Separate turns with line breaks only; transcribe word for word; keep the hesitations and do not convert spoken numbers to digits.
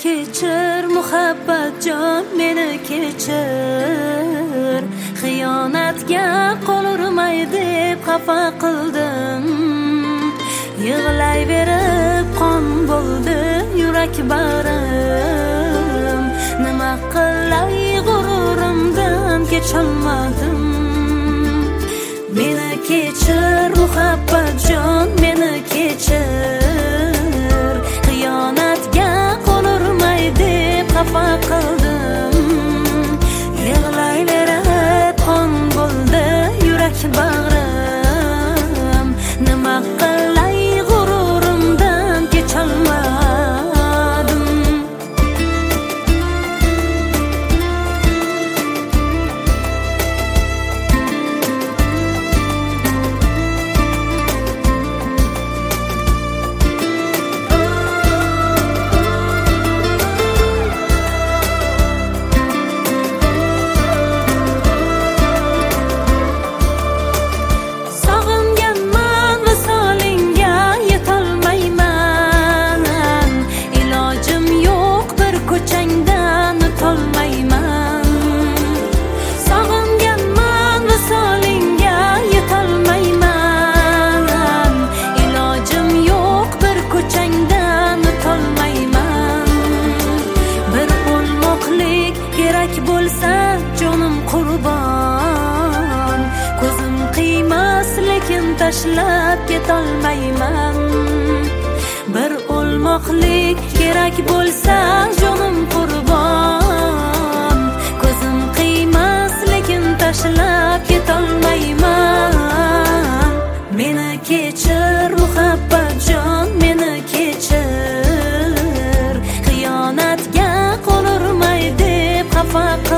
kechir muhabbat jon, meni kechir. Xiyonatga qo'l urmay deb xafa qildim. Yig'layverib qon bo'ldi yurak bag'rim. Nima qilay g'ururimdan kecholmadim. Meni kechir muhabbat jon, meni kechir. Xiyonatga qo'l urmay deb xafa qildim. Yig'layverib qon bo'ldi yurak bag'rim. Nima qilay g'ururimdan kecholmadim. Kerak bo'lsa jonim qurbon, ko'zim qiymas lekin tashlab ketolmayman. Bir o'lmoqlik kerak bo'lsa jonim qurbon, ko'zim qiymas lekin tashlab ketolmayman. Meni kechir muhabbat jon, meni kechir. Xiyonatga qo'l urmay deb xafa